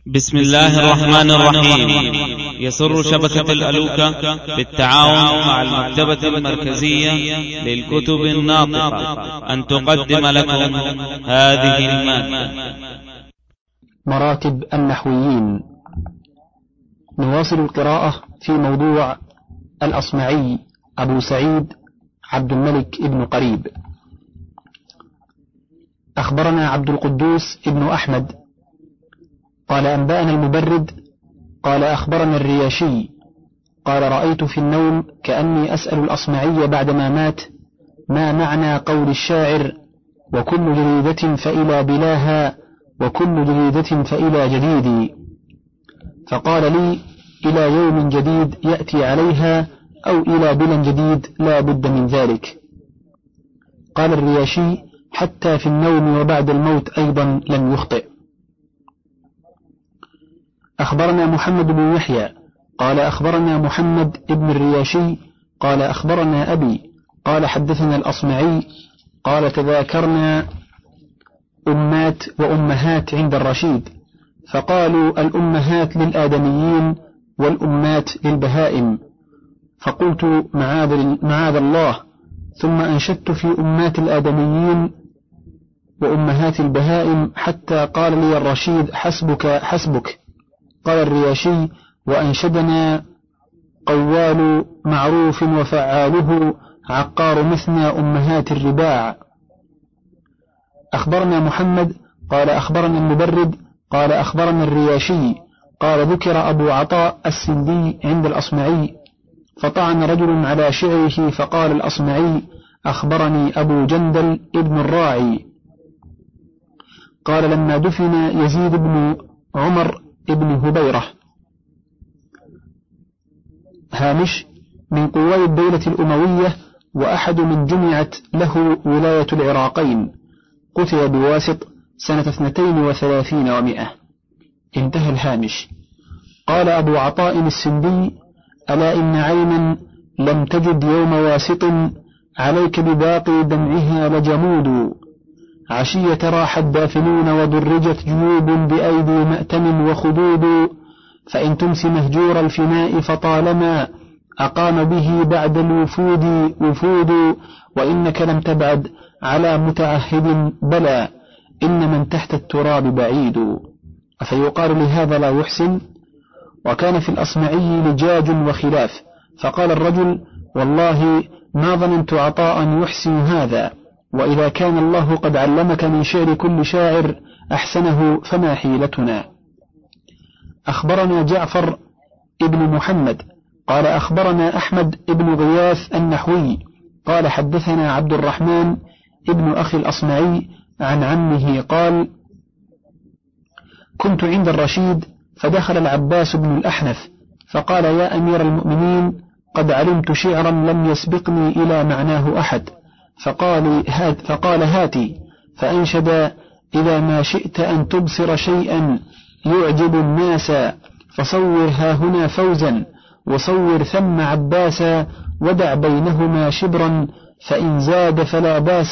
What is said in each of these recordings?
بسم الله الرحمن الرحيم. يسر شبكة الألوكة بالتعاون مع المكتبة المركزية للكتب الناطقة أن تقدم لكم هذه المادة. مراتب النحويين. نواصل القراءة في موضوع الأصمعي أبو سعيد عبد الملك ابن قريب. أخبرنا عبد القدوس ابن أحمد قال أنبأنا المبرد قال أخبرنا الرياشي قال رأيت في النوم كأني أسأل الأصمعي بعدما مات ما معنى قول الشاعر وكل جريدة فإلى بلاها وكل جريدة فإلى جديدي، فقال لي إلى يوم جديد يأتي عليها أو إلى بلا جديد لا بد من ذلك. قال الرياشي حتى في النوم وبعد الموت أيضا لم يخطئ. أخبرنا محمد بن يحيى قال أخبرنا محمد ابن الرياشي قال أخبرنا أبي قال حدثنا الأصمعي قال تذاكرنا أمات وأمهات عند الرشيد، فقالوا الأمهات للآدميين والأمات للبهائم، فقلت معاذ الله، ثم أنشدت في أمات الآدميين وأمهات البهائم حتى قال لي الرشيد حسبك حسبك. قال الرياشي وأنشدنا قوال معروف وفعاله عقار مثنى أمهات الرباع. أخبرنا محمد قال أخبرنا المبرد قال أخبرنا الرياشي قال ذكر أبو عطاء السندي عند الأصمعي فطعن رجل على شعره فقال الأصمعي أخبرني أبو جندل ابن الراعي قال لما دفن يزيد بن عمر ابن هبيرة هامش من قوى الدولة الأموية وأحد من جمعت له ولاية العراقين، قتل بواسط سنة 32 و100. انتهى الهامش. قال أبو عطاء السندي ألا إن عينا لم تجد يوم واسط عليك بباقي دمعها لجمود، عشية راح الدافنون ودرجت جيوب بأيدي مأتم وخدود، فإن تمس مهجور الفناء فطالما أقام به بعد الوفود وفود، وإنك لم تبعد على متعهد بلى إن من تحت التراب بعيد. أفيقال لهذا لا يحسن؟ وكان في الأصمعي لجاج وخلاف، فقال الرجل والله ما ظننت عطاء يحسن هذا، وإذا كان الله قد علمك من شعر كل شاعر أحسنه فما حيلتنا. أخبرنا جعفر ابن محمد قال أخبرنا أحمد ابن غياث النحوي قال حدثنا عبد الرحمن ابن أخي الأصمعي عن عمه قال كنت عند الرشيد فدخل العباس بن الأحنف فقال يا أمير المؤمنين قد علمت شعرا لم يسبقني إلى معناه أحد، فقال هاتي، فأنشد إذا ما شئت أن تبصر شيئا يعجب الناس فصور ها هنا فوزا وصور ثم عباسا ودع بينهما شبرا، فإن زاد فلا باس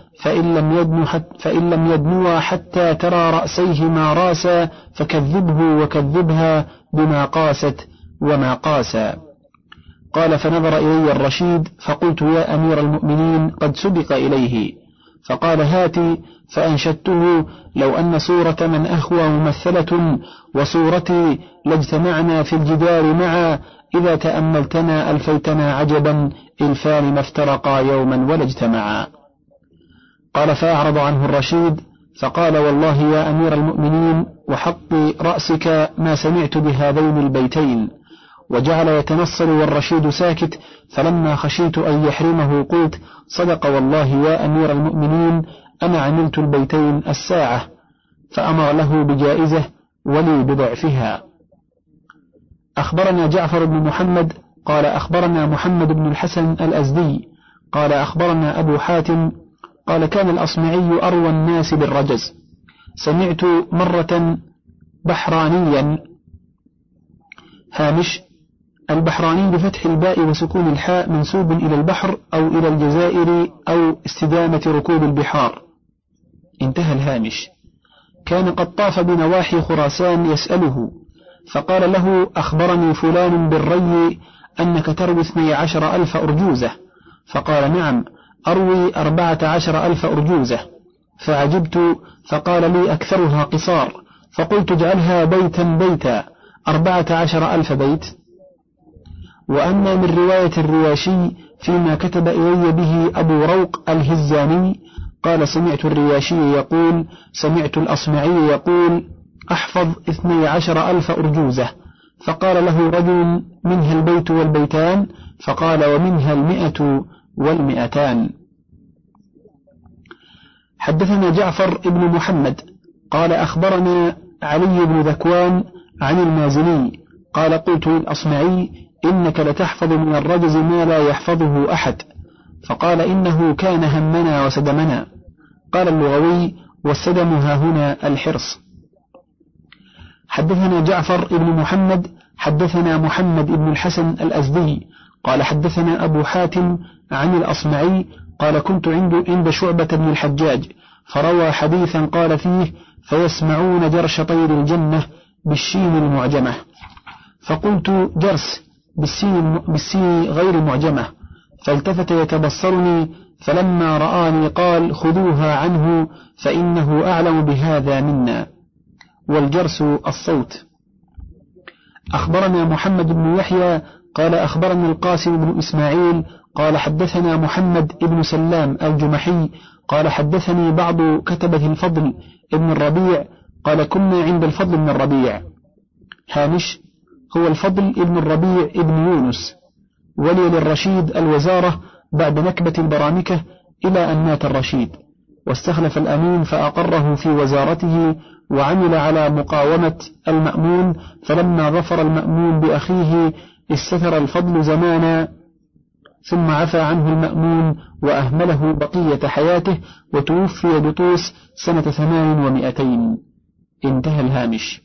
فإن لم يدنوا حتى ترى رأسيهما راسا فكذبه وكذبها بما قاست وما قاسا. قال فنظر إلي الرشيد فقلت يا أمير المؤمنين قد سبق إليه، فقال هاتي، فأنشدته لو أن صورة من أهوى ممثلة وصورتي لاجتمعنا في الجدار معا، إذا تأملتنا ألفيتنا عجبا إلفان ما افترقا يوما ولا اجتمعا. قال فأعرض عنه الرشيد فقال والله يا أمير المؤمنين وحق رأسك ما سمعت بهذين البيتين، وجعل يتنصل والرشيد ساكت، فلما خشيت أن يحرمه قلت صدق والله يا أمير المؤمنين أنا عملت البيتين الساعة، فأمر له بجائزة ولي بضعفها. أخبرنا جعفر بن محمد قال أخبرنا محمد بن الحسن الأزدي قال أخبرنا أبو حاتم قال كان الأصمعي أروى الناس بالرجز. سمعت مرة بحرانيا هامش البحراني بفتح الباء وسكون الحاء منسوب إلى البحر أو إلى الجزائر أو استدامة ركوب البحار. انتهى الهامش. كان قد طاف بنواحي خراسان يسأله، فقال له: أخبرني فلان بالري أنك تروي 12,000 أرجوزة. فقال: نعم، أروي 14,000 أرجوزة. فعجبت، فقال لي: أكثرها قصار. فقلت: اجعلها بيتا بيتا، 14,000 بيت. وأما من رواية الرياشي فيما كتب إلي به أبو روق الهزاني قال: سمعت الرياشي يقول: سمعت الأصمعي يقول: أحفظ 12,000 أرجوزة. فقال له رجل: منها البيت والبيتان؟ فقال: ومنها 100 و200. حدثنا جعفر بن محمد قال: أخبرنا علي بن ذكوان عن المازني قال: قلت للأصمعي: إنك لتحفظ من الرجز ما لا يحفظه أحد. فقال: إنه كان همنا وسدمنا. قال اللغوي: والسدم هاهنا الحرص. حدثنا جعفر بن محمد حدثنا محمد بن الحسن الأزدي قال: حدثنا أبو حاتم عن الأصمعي قال: كنت عند شعبة بن الحجاج فروى حديثا قال فيه: فيسمعون جرش طير الجنة بالشين المعجمة. فقلت: جرس بالسين غير معجمة. فالتفت يتبصرني، فلما رآني قال: خذوها عنه فإنه أعلم بهذا منا. والجرس الصوت. أخبرنا محمد بن يحيى قال: أخبرنا القاسم بن إسماعيل قال: حدثنا محمد بن سلام الجمحي قال: حدثني بعض كتبة الفضل ابن الربيع قال: كنا عند الفضل بن الربيع. هامش: هو الفضل ابن الربيع ابن يونس، ولي للرشيد الوزارة بعد نكبة البرامكة إلى أن مات الرشيد، واستخلف الأمين فأقره في وزارته، وعمل على مقاومة المأمون. فلما ظفر المأمون بأخيه استتر الفضل زمانا، ثم عفى عنه المأمون وأهمله بقية حياته، وتوفي بطوس سنة 800. انتهى الهامش.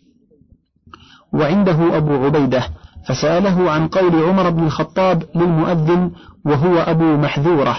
وعنده أبو عبيدة فسأله عن قول عمر بن الخطاب للمؤذن وهو أبو محذورة.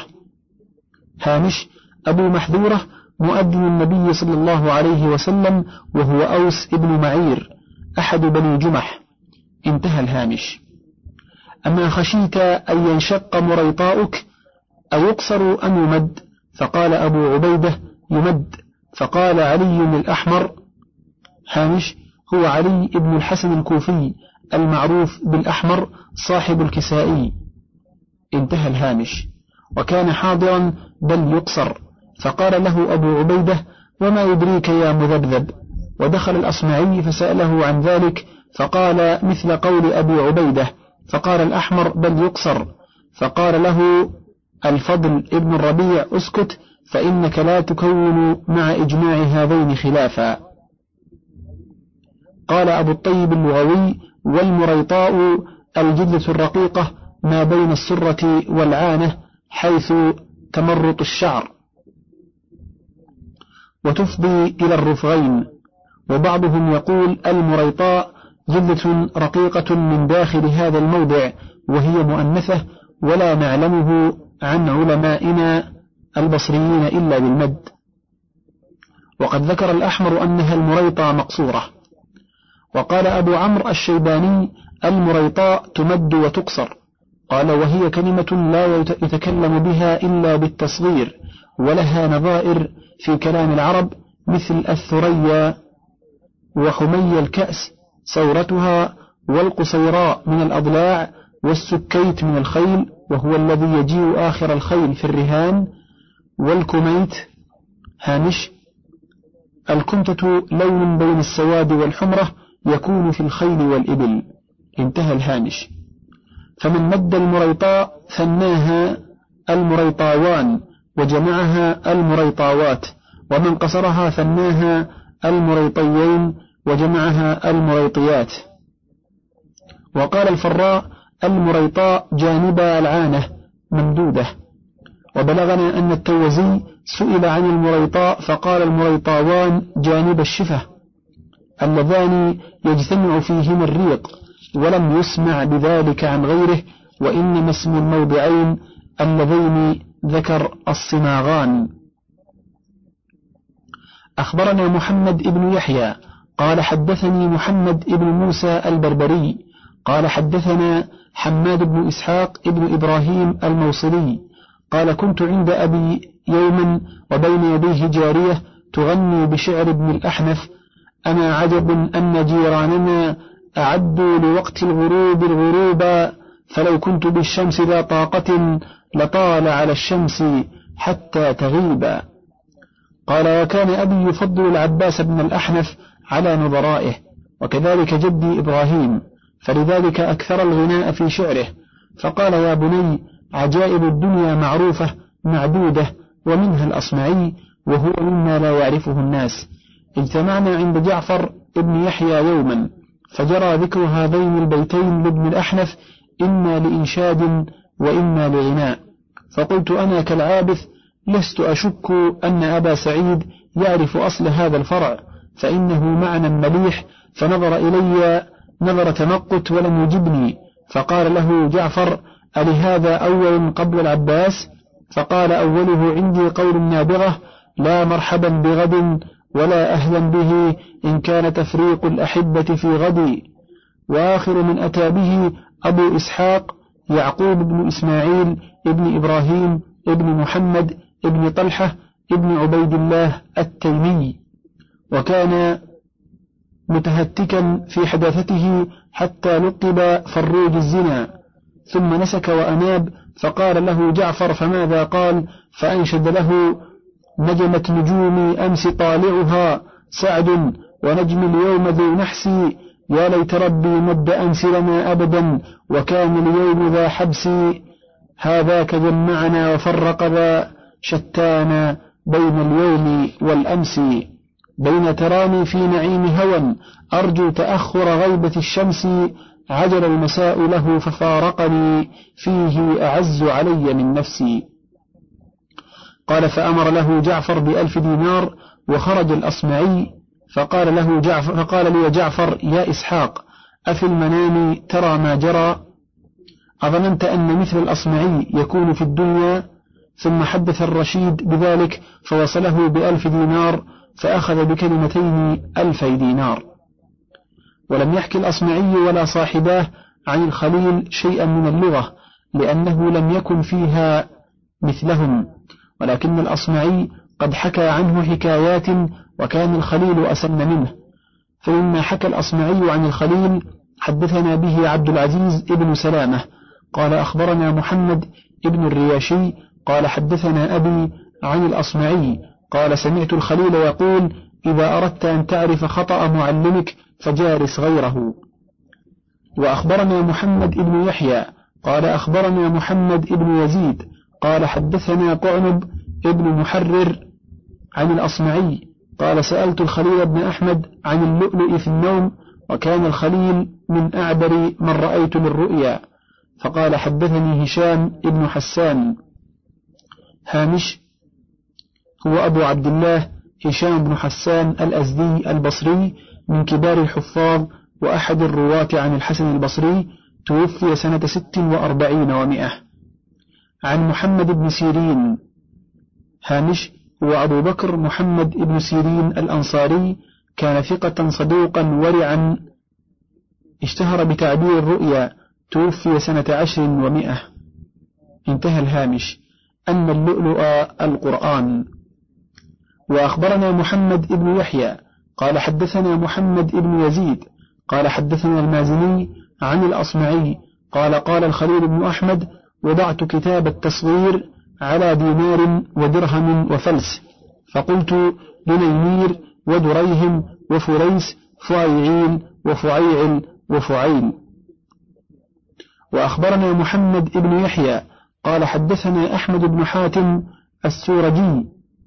هامش: أبو محذورة مؤذن النبي صلى الله عليه وسلم، وهو أوس ابن معير أحد بني جمح. انتهى الهامش. أما خشيت أن ينشق مريطاؤك أيقصر أم يمد؟ فقال أبو عبيدة: يمد. فقال علي الأحمر. هامش: هو علي بن الحسن الكوفي المعروف بالأحمر صاحب الكسائي. انتهى الهامش. وكان حاضرا بل يقصر. فقال له أبو عبيدة: وما يدريك يا مذبذب؟ ودخل الأصمعي فسأله عن ذلك فقال مثل قول أبي عبيدة. فقال الأحمر: بل يقصر. فقال له الفضل ابن الربيع: اسكت، فإنك لا تكون مع إجماع هذين خلافا. قال أبو الطيب اللغوي: والمريطاء الجلة الرقيقة ما بين السرة والعانة حيث تمرط الشعر، وتفضي إلى الرفغين. وبعضهم يقول: المريطاء جلة رقيقة من داخل هذا الموضع، وهي مؤنثة، ولا نعلمه عن علمائنا البصريين إلا بالمد. وقد ذكر الأحمر أنها المريطة مقصورة. وقال أبو عمرو الشيباني: المريطاء تمد وتقصر. قال: وهي كلمة لا يتكلم بها إلا بالتصغير، ولها نظائر في كلام العرب مثل الثريا وحمي الكأس صورتها، والقصيراء من الأضلاع، والسكيت من الخيل وهو الذي يجيء آخر الخيل في الرهان، والكميت. هامش: الكمتة لون بين السواد والحمرة يكون في الخيل والإبل. انتهى الهامش. فمن مد المريطاء ثناها المريطاوان وجمعها المريطاوات، ومن قصرها ثناها المريطيين وجمعها المريطيات. وقال الفراء: المريطاء جانب العانة ممدودة. وبلغنا أن التوزي سئل عن المريطاء فقال: المريطاوان جانب الشفة اللذان يجتمع فيهما الريق، ولم يسمع بذلك عن غيره، وإنما اسم الموضعين اللذين ذكر الصماغان. أخبرنا محمد بن يحيى قال حدثني محمد بن موسى البربري قال حدثنا حماد بن إسحاق بن إبراهيم الموصلي قال كنت عند أبي يوما وبين يديه جارية تغني بشعر ابن الأحنف أما عجب أن جيراننا أعدوا لوقت الغروب الغروبا فلو كنت بالشمس ذا طاقة لطال على الشمس حتى تغيبا. قال وكان أبي يفضل العباس بن الأحنف على نظرائه وكذلك جدي إبراهيم فلذلك أكثر الغناء في شعره. فقال يا بني عجائب الدنيا معروفة معدودة ومنها الأصمعي وهو مما لا يعرفه الناس. اجتمعنا عند جعفر ابن يحيى يوما فجرى ذكر هذين البيتين لابن الأحنف إما لإنشاد وإما لغناء. فقلت أنا كالعابث لست أشك أن أبا سعيد يعرف أصل هذا الفرع فإنه معنى مليح. فنظر إلي نظر تمقت ولم يجبني فقال له جعفر ألهذا أول قبل العباس؟ فقال أوله عندي قول النابغة لا مرحبا بغد ولا أهلا به إن كان تفريق الأحبة في غدي. وآخر من أتى به أبو إسحاق يعقوب بن إسماعيل ابن إبراهيم ابن محمد ابن طلحة ابن عبيد الله التيمي وكان متهتكا في حداثته حتى لقب فروج الزنا ثم نسك وأناب. فقال له جعفر فماذا قال؟ فأنشد له نجمت نجومي أمس طالعها سعد ونجم اليوم ذو نحسي يا ليت ربي مد أمس لنا أبدا وكان اليوم ذا حبسي هذاك جمعنا وفرق ذا شتانا بين اليوم والأمس بين تراني في نعيم هوى أرجو تأخر غيبة الشمس عجل المساء له ففارقني فيه أعز علي من نفسي. قال فأمر له جعفر ب1,000 دينار وخرج الأصمعي فقال لي جعفر يا إسحاق أفي المنام ترى ما جرى؟ أظننت أن مثل الأصمعي يكون في الدنيا؟ ثم حدث الرشيد بذلك فوصله ب1,000 دينار فأخذ بكلمتين 2,000 دينار. ولم يحكي الأصمعي ولا صاحباه عن الخليل شيئا من اللغة لأنه لم يكن فيها مثلهم ولكن الأصمعي قد حكى عنه حكايات وكان الخليل أسن منه. فمما حكى الأصمعي عن الخليل حدثنا به عبد العزيز ابن سلامة قال أخبرنا محمد ابن الرياشي قال حدثنا أبي عن الأصمعي قال سمعت الخليل يقول إذا أردت أن تعرف خطأ معلمك فجارس غيره. وأخبرنا محمد ابن يحيى قال أخبرنا محمد ابن يزيد قال حدثنا قعنب ابن محرر عن الأصمعي قال سألت الخليل بن أحمد عن اللؤلؤ في النوم وكان الخليل من أعبر من رأيت للرؤيا فقال حدثني هشام ابن حسان. هامش هو أبو عبد الله هشام بن حسان الأزدي البصري من كبار الحفاظ وأحد الرواة عن الحسن البصري توفي سنة 46 و100. عن محمد بن سيرين. هامش هو أبو بكر محمد بن سيرين الأنصاري كان ثقة صدوقا ورعا اشتهر بتعبير الرؤيا توفي سنة 10 و100. انتهى الهامش. أن اللؤلؤ القرآن. وأخبرنا محمد بن يحيى قال حدثنا محمد بن يزيد قال حدثنا المازني عن الأصمعي قال قال الخليل بن أحمد وضعت كتاب التصغير على دينار ودرهم وفلس فقلت لنيمير ودريهم وفريس فايعين وفعيعل وفعيل. وأخبرنا محمد بن يحيى قال حدثنا أحمد بن حاتم السورجي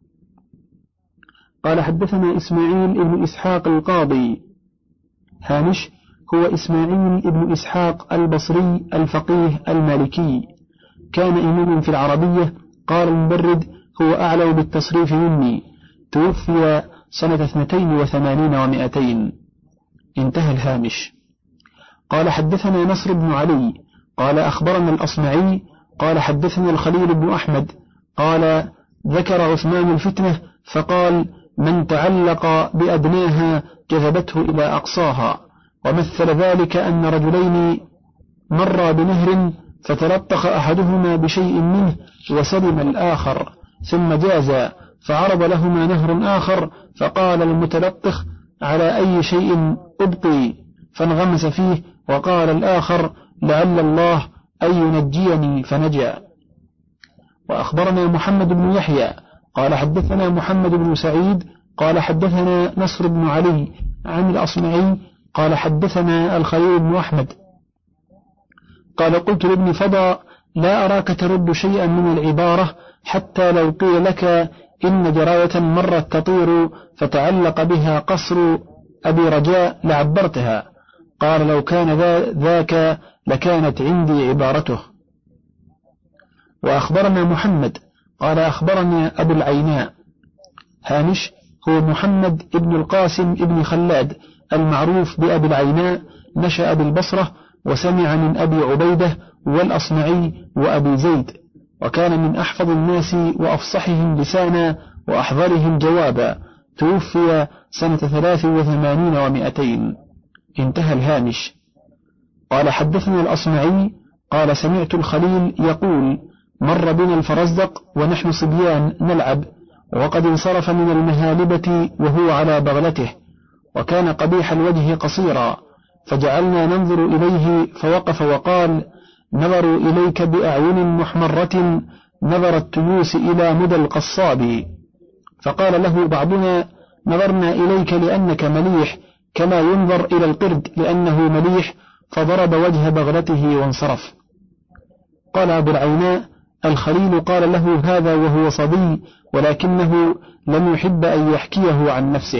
قال حدثنا إسماعيل بن إسحاق القاضي. هامش هو إسماعيل بن إسحاق البصري الفقيه المالكي كان إماما في العربية. قال المبرد هو أعلم بالتصريف مني توفي سنة 82 و200. انتهى الهامش. قال حدثنا نصر بن علي قال أخبرنا الأصمعي قال حدثنا الخليل بن أحمد قال ذكر عثمان الفتنة فقال من تعلق بأدناها جذبته إلى أقصاها. ومثل ذلك أن رجلين مرا بنهر فتلطخ أحدهما بشيء منه وسلم الآخر، ثم جاز فعرض لهما نهر آخر فقال المتلطخ على أي شيء أبقي، فانغمس فيه، وقال الآخر لعل الله أن ينجيني، فنجا. وأخبرنا محمد بن يحيى قال حدثنا محمد بن سعيد قال حدثنا نصر بن علي عن الأصمعي قال حدثنا الخليل بن أحمد قال قلت لابن فضى لا أراك ترد شيئا من العبارة حتى لو قيل لك إن جراية مرت تطير فتعلق بها قصر أبي رجاء لعبرتها. قال لو كان ذاك لكانت عندي عبارته. وأخبرنا محمد قال أخبرنا أبو العيناء هامش هو محمد ابن القاسم ابن خلاد المعروف بأبي العيناء، نشأ بالبصرة وسمع من أبي عبيدة والأصمعي وأبي زيد، وكان من أحفظ الناس وأفصحهم لسانا وأحضرهم جوابا، توفي سنة 83 و200. انتهى الهامش. قال حدثنا الأصمعي قال سمعت الخليل يقول مر بنا الفرزدق ونحن صبيان نلعب، وقد انصرف من المهالبة وهو على بغلته، وكان قبيح الوجه قصيرا، فجعلنا ننظر إليه فوقف وقال نظروا إليك بأعين محمرة نظر التيوس إلى مدى القصاب. فقال له بعضنا نظرنا إليك لأنك مليح كما ينظر إلى القرد لأنه مليح، فضرب وجه بغلته وانصرف. قال أبو العيناء الخليل قال له هذا وهو صبي، ولكنه لم يحب أن يحكيه عن نفسه.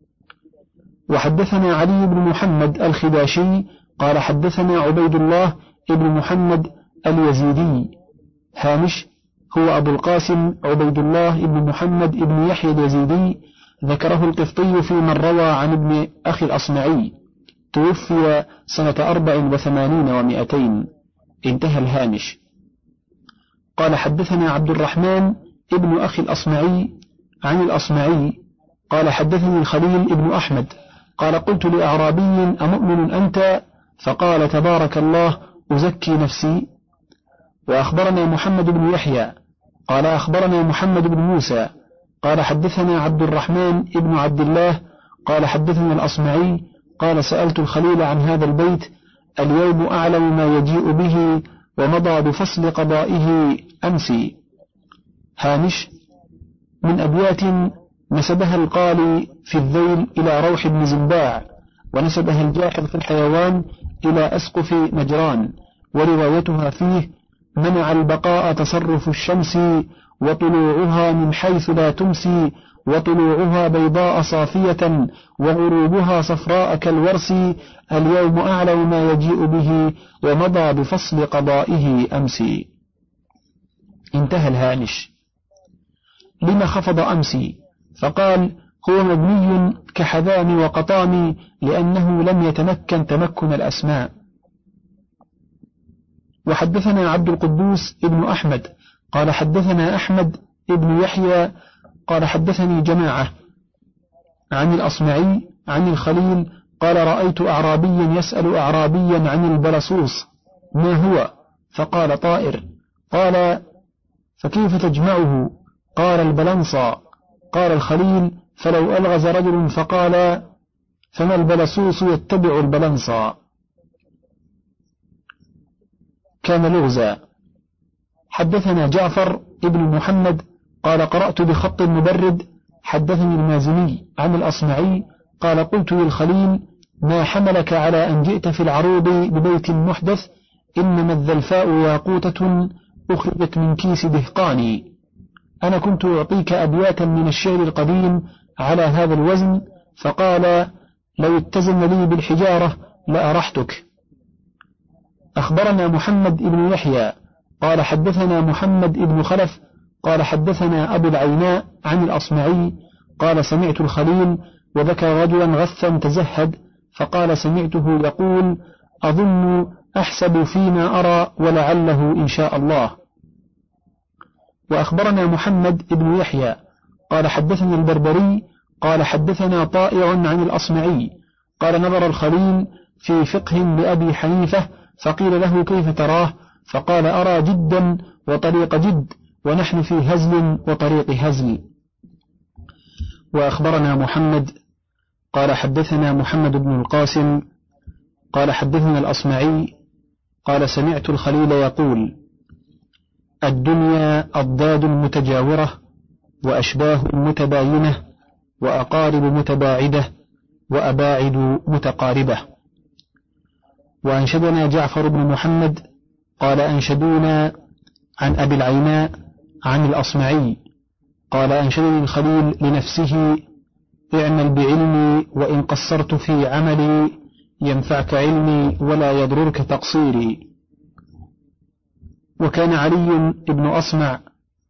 وحدثنا علي بن محمد الخداشي قال حدثنا عبيد الله ابن محمد اليزيدي هامش هو أبو القاسم عبيد الله ابن محمد ابن يحيى اليزيدي، ذكره القفطي في من روى عن ابن أخي الأصمعي، توفي سنة 84 و200. انتهى الهامش. قال حدثنا عبد الرحمن ابن أخي الأصمعي عن الأصمعي قال حدثني الخليل ابن أحمد قال قلت لأعرابي أمؤمن أنت؟ فقال تبارك الله أزكي نفسي. وأخبرنا محمد بن يحيى قال أخبرنا محمد بن موسى قال حدثنا عبد الرحمن ابن عبد الله قال حدثنا الأصمعي قال سألت الخليل عن هذا البيت اليوم أعلم ما يجيء به ومضى بفصل قضائه أمسي. هامش من أبيات نسبها القالي في الذيل إلى روح بن زنباع، ونسبها الجاحظ في الحيوان إلى أسقف نجران، وروايتها فيه منع البقاء تصرف الشمس وطلوعها من حيث لا تمسي، وطلوعها بيضاء صافية وغروبها صفراء كالورس، اليوم أعلم ما يجيء به ومضى بفصل قضائه أمسي. انتهى الهامش. لما خفض أمسي؟ فقال هو مبني كحذام وقطام لأنه لم يتمكن تمكن الأسماء. وحدثنا عبد القدوس ابن أحمد قال حدثنا أحمد ابن يحيى قال حدثني جماعة عن الأصمعي عن الخليل قال رأيت أعرابيا يسأل أعرابيا عن البلصوص ما هو؟ فقال طائر. قال فكيف تجمعه؟ قال البلنصى. قال الخليل فلو ألغز رجل فقال فما البلصوص يتبع البلنصى كان لغزا. حدثنا جعفر ابن محمد قال قرأت بخط مبرد حدثني المازني عن الأصمعي قال قلت للخليل ما حملك على أن جئت في العروض ببيت محدث؟ إنما الذلفاء ياقوتة أخرجت من كيس دهقاني. أنا كنت أعطيك أبياتا من الشعر القديم على هذا الوزن، فقال لو اتزن لي بالحجارة لأرحتك. أخبرنا محمد بن يحيى قال حدثنا محمد بن خلف قال حدثنا أبو العيناء عن الأصمعي قال سمعت الخليل وذكر رجلا غثا تزهد، فقال سمعته يقول أظن أحسب فيما أرى ولعله إن شاء الله. وأخبرنا محمد بن يحيى قال حدثنا البربري قال حدثنا طائع عن الأصمعي قال نظر الخليل في فقه لأبي حنيفة فقيل له كيف تراه؟ فقال أرى جدا وطريق جد، ونحن في هزل وطريق هزل. وأخبرنا محمد قال حدثنا محمد بن القاسم قال حدثنا الأصمعي قال سمعت الخليل يقول الدنيا أضداد متجاورة وأشباه متباينة وأقارب متباعدة وأباعد متقاربة. وأنشدنا جعفر بن محمد قال أنشدونا عن أبي العيناء عن الأصمعي قال أنشدني الخليل لنفسه اعمل بعلمي وإن قصرت في عملي ينفعك علمي ولا يضررك تقصيري. وكان علي بن أصمع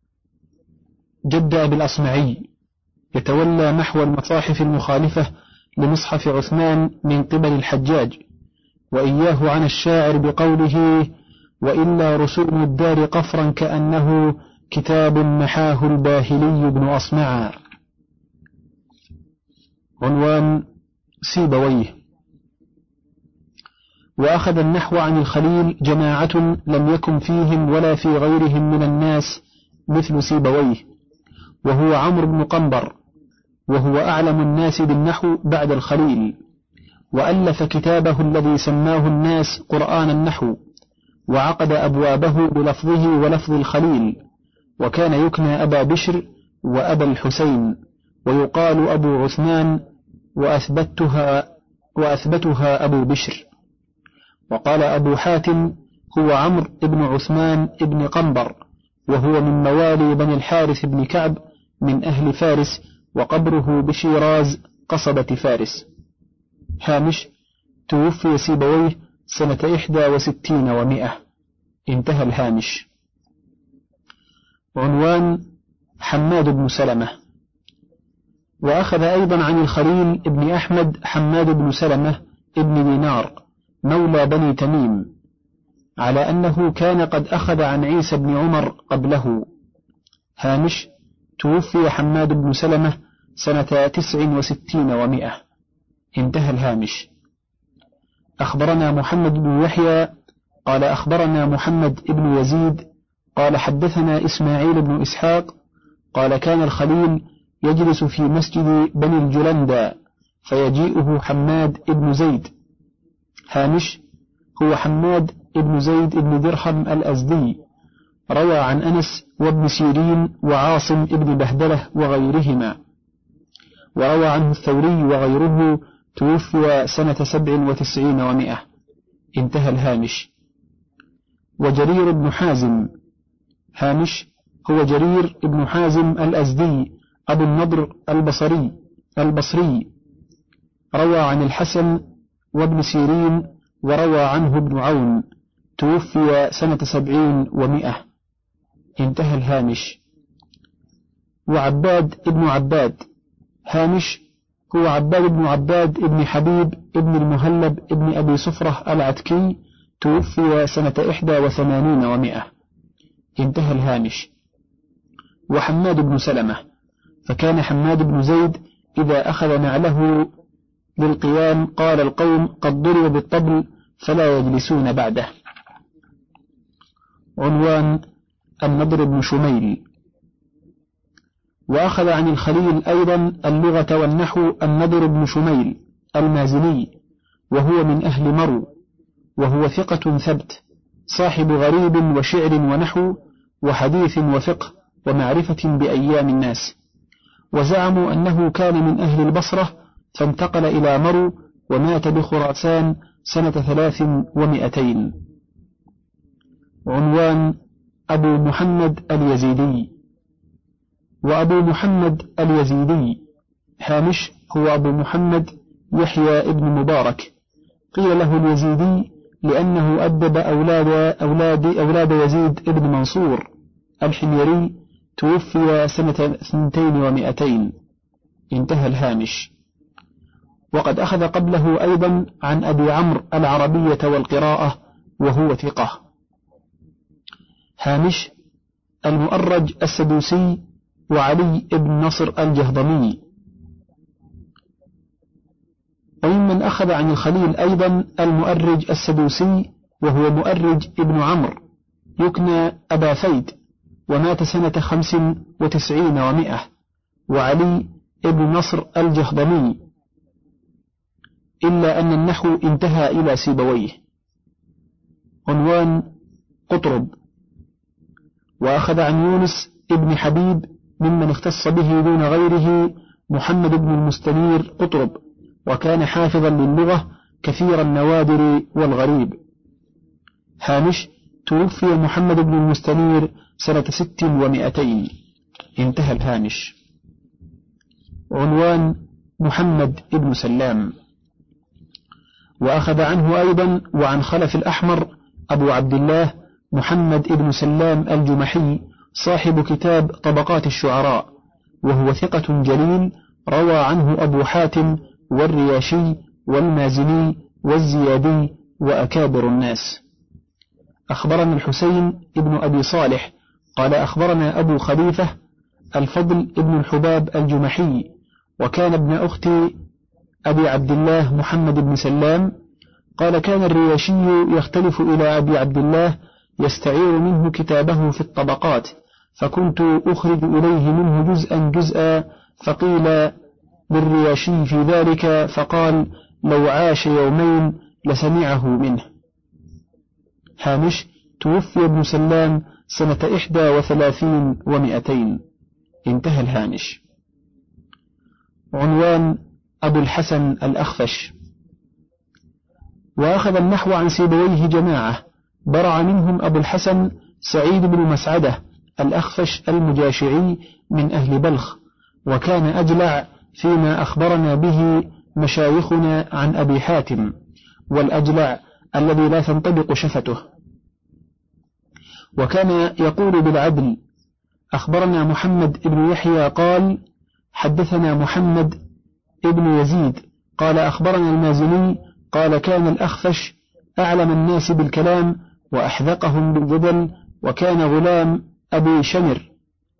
جد أبي الأصمعي يتولى محو المصاحف المخالفة لمصحف عثمان من قبل الحجاج، وإياه عن الشاعر بقوله وإلا رسوم الدار قفرا كأنه كتاب محاه الباهلي بن أصمع. عنوان سيبويه. وأخذ النحو عن الخليل جماعة لم يكن فيهم ولا في غيرهم من الناس مثل سيبويه، وهو عمرو بن قنبر، وهو أعلم الناس بالنحو بعد الخليل، وألف كتابه الذي سماه الناس قرآن النحو، وعقد أبوابه بلفظه ولفظ الخليل، وكان يكنى أبا بشر وأبا الحسين، ويقال أبو عثمان وأثبتها أبو بشر. وقال أبو حاتم هو عمرو بن عثمان بن قنبر، وهو من موالي بني الحارث بن كعب من أهل فارس، وقبره بشيراز قصبة فارس. هامش توفي سيبويه سنة 61 و100. انتهى الهامش. عنوان حماد بن سلمة. وأخذ أيضا عن الخليل ابن أحمد حماد بن سلمة ابن دينار مولى بني تميم، على أنه كان قد أخذ عن عيسى بن عمر قبله. هامش توفي حماد بن سلمة سنة 69 و100. انتهى الهامش. أخبرنا محمد بن يحيى قال أخبرنا محمد بن يزيد قال حدثنا إسماعيل بن إسحاق قال كان الخليل يجلس في مسجد بني الجلندى فيجيئه حماد بن زيد. هامش هو حماد بن زيد بن درهم الأزدي، روى عن أنس وابن سيرين وعاصم بن بهدلة وغيرهما، وروى عنه الثوري وغيره. توفي سنة 97 و100. انتهى الهامش. وجرير بن حازم. هامش هو جرير بن حازم الأزدي أبو النضر البصري، روى عن الحسن وابن سيرين وروى عنه ابن عون. توفي سنة 70 و100. انتهى الهامش. وعباد ابن عباد. هامش هو عباد بن عباد ابن حبيب ابن المهلب ابن أبي صفرة العتكي. توفي سنة 81 و100. انتهى الهامش. وحماد بن سلمة، فكان حماد بن زيد إذا أخذ نعله للقيام قال القوم قد ضرب بالطبل فلا يجلسون بعده. عنوان النضر بن شميل. وأخذ عن الخليل أيضا اللغة والنحو النضر بن شميل المازني، وهو من أهل مرو، وهو ثقة ثبت صاحب غريب وشعر ونحو وحديث وفقه ومعرفة بأيام الناس. وزعموا أنه كان من أهل البصرة فانتقل إلى مرو ومات بخراسان سنة 300. عنوان أبو محمد اليزيدي. وأبو محمد اليزيدي. هامش هو أبو محمد يحيى ابن مبارك، قيل له اليزيدي لأنه أدب أولاد يزيد ابن منصور الحميري. توفي سنة 200. انتهى الهامش. وقد أخذ قبله أيضا عن أبي عمرو العربية والقراءة وهو ثقة. هامش المؤرج السدوسي وعلي بن نصر الجهضمي. وممن أخذ عن الخليل أيضا المؤرج السدوسي، وهو مؤرج ابن عمرو يكنى أبا فيد، ومات سنة 95 و100. وعلي ابن نصر الجهضمي، إلا أن النحو انتهى إلى سيبويه. عنوان قطرب. وأخذ عن يونس ابن حبيب ممن اختص به دون غيره محمد بن المستنير قطرب، وكان حافظا للغة كثير النوادر والغريب. هامش: توفي محمد بن المستنير سنة 600 و200. انتهى الهامش. عنوان محمد بن سلام. وأخذ عنه أيضا وعن خلف الأحمر أبو عبد الله محمد بن سلام الجمحي صاحب كتاب طبقات الشعراء، وهو ثقة جليل، روى عنه أبو حاتم والرياشي والمازني والزيادي وأكابر الناس. أخبرنا الحسين ابن أبي صالح قال أخبرنا أبو خليفة الفضل ابن الحباب الجمحي، وكان ابن أخت أبي عبد الله محمد بن سلام. قال كان الرياشي يختلف إلى أبي عبد الله يستعير منه كتابه في الطبقات، فكنت أخرج إليه منه جزءا جزءا، فقيل للرياشي في ذلك فقال لو عاش يومين لسمعه منه. هامش: توفي ابن سلام سنة 31 و200. انتهى الهامش. عنوان أبو الحسن الأخفش. وأخذ النحو عن سيبويه جماعة، برع منهم أبو الحسن سعيد بن مسعدة الأخفش المجاشعي من أهل بلخ، وكان أجلع فيما أخبرنا به مشايخنا عن أبي حاتم، والأجلع الذي لا تنطبق شفته. وكان يقول بالعدل. أخبرنا محمد بن يحيى قال حدثنا محمد ابن يزيد قال أخبرنا المازني قال كان الأخفش أعلم الناس بالكلام وأحذقهم بالجدل، وكان غلام أبي شمر.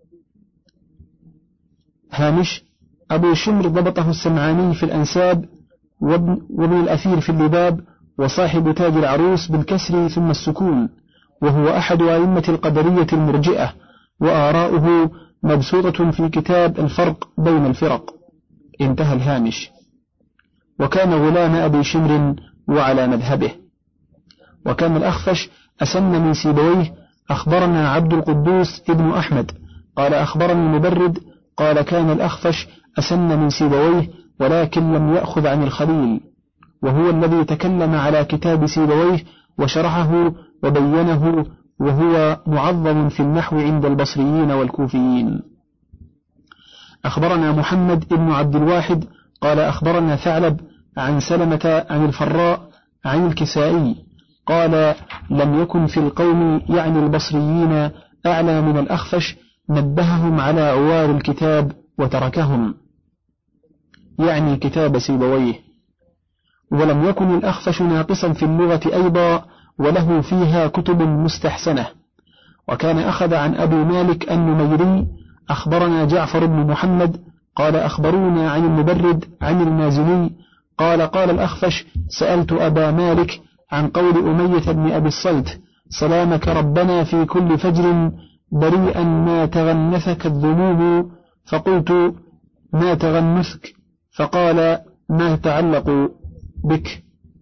هامش: أبو شمر ضبطه السمعاني في الأنساب، وابن الأثير في اللباب، وصاحب تاج العروس بالكسر ثم السكون، وهو أحد أئمة القدرية المرجئة، وآراؤه مبسوطة في كتاب الفرق بين الفرق. انتهى الهامش. وكان غلام أبي شمر وعلى مذهبه. وكان الأخفش أسن من سيبويه. أخبرنا عبد القدوس ابن أحمد قال أخبرني المبرد قال كان الأخفش أسن من سيبويه، ولكن لم يأخذ عن الخليل، وهو الذي تكلم على كتاب سيبويه وشرحه وبينه، وهو معظم في النحو عند البصريين والكوفيين. أخبرنا محمد بن عبد الواحد قال أخبرنا ثعلب عن سلمة عن الفراء عن الكسائي قال لم يكن في القوم يعني البصريين أعلى من الأخفش، نبههم على عوار الكتاب وتركهم، يعني كتاب سيبويه. ولم يكن الأخفش ناقصا في اللغة أيضا، وله فيها كتب مستحسنة. وكان أخذ عن أبي مالك النميري أخبرنا جعفر بن محمد قال أخبرونا عن المبرد عن المازني قال قال الأخفش سألت أبا مالك عن قول أمية بن أبي الصلت سلامك ربنا في كل فجر بريئا ما تغنثك الذنوب، فقلت ما تغنثك؟ فقال ما تعلق بك.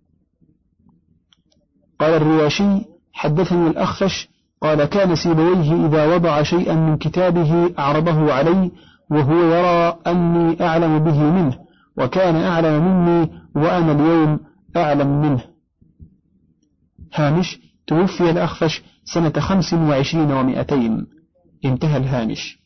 قال الرياشي حدثني الأخفش قال كان سيبويه إذا وضع شيئا من كتابه أعرضه علي، وهو يرى أني أعلم به منه، وكان أعلم مني وأنا اليوم أعلم منه. هامش: توفي الأخفش سنة 25 و200. انتهى الهامش.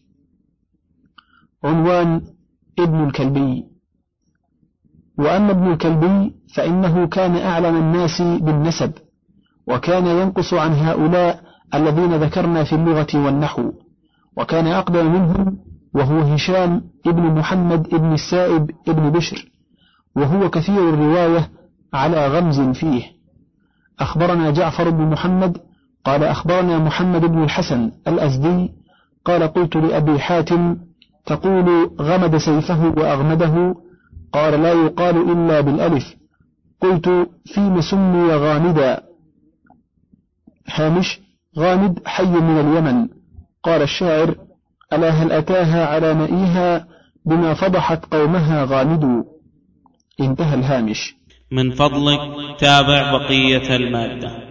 عنوان ابن الكلبي. وأما ابن الكلبي فإنه كان أعلم الناس بالنسب، وكان ينقص عن هؤلاء الذين ذكرنا في اللغة والنحو، وكان أقدم منهم، وهو هشام ابن محمد ابن السائب ابن بشر، وهو كثير الرواية على غمز فيه. أخبرنا جعفر بن محمد قال أخبرنا محمد بن الحسن الأزدي قال قلت لأبي حاتم تقول غمد سيفه وأغمده؟ قال لا يقال إلا بالألف. قلت فيم سمي غامدا؟ هامش: غامد حي من اليمن. قال الشاعر: ألا هل أتاها على مئيها بما فضحت قومها غامد. انتهى الهامش. من فضلك تابع بقية المادة.